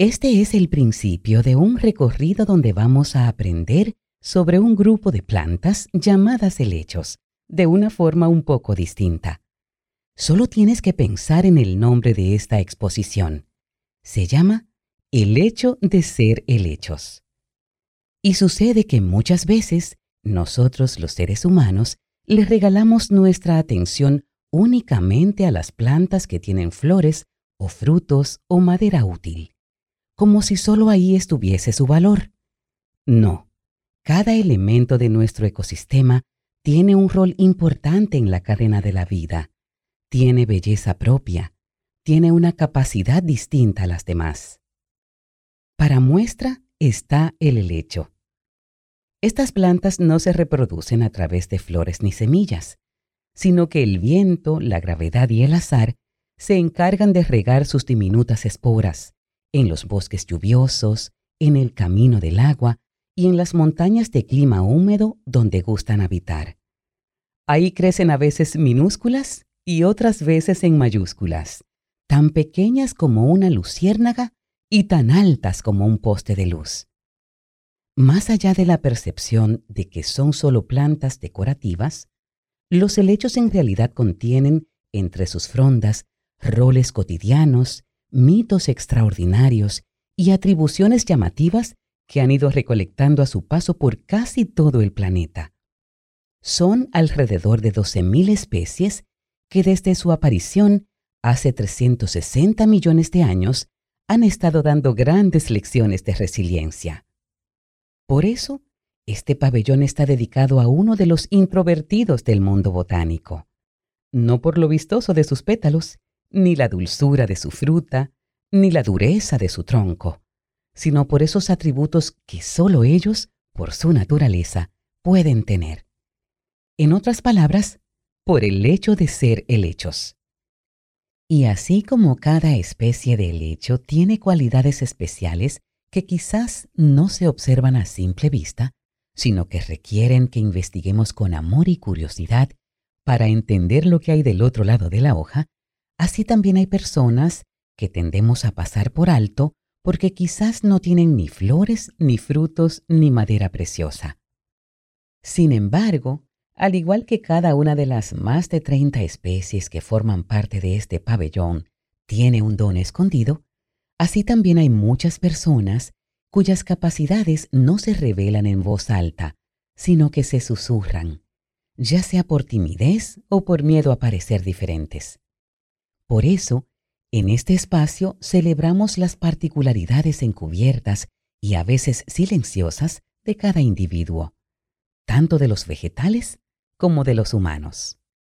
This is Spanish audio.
Este es el principio de un recorrido donde vamos a aprender sobre un grupo de plantas llamadas helechos, de una forma un poco distinta. Solo tienes que pensar en el nombre de esta exposición. Se llama El hecho de ser helechos. Y sucede que muchas veces nosotros los seres humanos les regalamos nuestra atención únicamente a las plantas que tienen flores o frutos o madera útil, como si solo ahí estuviese su valor. No, cada elemento de nuestro ecosistema tiene un rol importante en la cadena de la vida, tiene belleza propia, tiene una capacidad distinta a las demás. Para muestra está el helecho. Estas plantas no se reproducen a través de flores ni semillas, sino que el viento, la gravedad y el azar se encargan de regar sus diminutas esporas en los bosques lluviosos, en el camino del agua y en las montañas de clima húmedo donde gustan habitar. Ahí crecen a veces minúsculas y otras veces en mayúsculas, tan pequeñas como una luciérnaga y tan altas como un poste de luz. Más allá de la percepción de que son solo plantas decorativas, los helechos en realidad contienen entre sus frondas roles cotidianos, mitos extraordinarios y atribuciones llamativas que han ido recolectando a su paso por casi todo el planeta. Son alrededor de 12.000 especies que desde su aparición hace 360 millones de años han estado dando grandes lecciones de resiliencia. Por eso, este pabellón está dedicado a uno de los introvertidos del mundo botánico, no por lo vistoso de sus pétalos, ni la dulzura de su fruta, ni la dureza de su tronco, sino por esos atributos que solo ellos, por su naturaleza, pueden tener. En otras palabras, por el hecho de ser helechos. Y así como cada especie de helecho tiene cualidades especiales que quizás no se observan a simple vista, sino que requieren que investiguemos con amor y curiosidad para entender lo que hay del otro lado de la hoja, así también hay personas que tendemos a pasar por alto porque quizás no tienen ni flores, ni frutos, ni madera preciosa. Sin embargo, al igual que cada una de las más de 30 especies que forman parte de este pabellón tiene un don escondido, así también hay muchas personas cuyas capacidades no se revelan en voz alta, sino que se susurran, ya sea por timidez o por miedo a parecer diferentes. Por eso, en este espacio celebramos las particularidades encubiertas y a veces silenciosas de cada individuo, tanto de los vegetales como de los humanos.